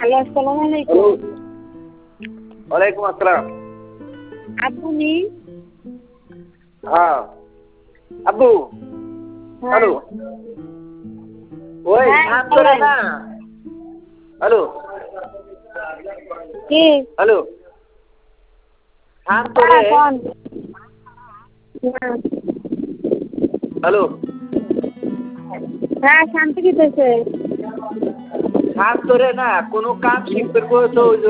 Hello, আসসালামু hello, আলাইকুম। ওয়ালাইকুম আসসালাম। আব্বু নি? হ্যাঁ, আব্বু, হ্যাঁ, হ্যালো, ওই হ্যাঁ ধান ধরে বলেন। না, হ্যালো, কি? হ্যালো, ধান ধরে, হ্যাঁ, কোন? হ্যাঁ, হ্যালো, হ্যাঁ, শান্তি দিতেছে। ধান ধরে না, কোনো কাম শিখবে তো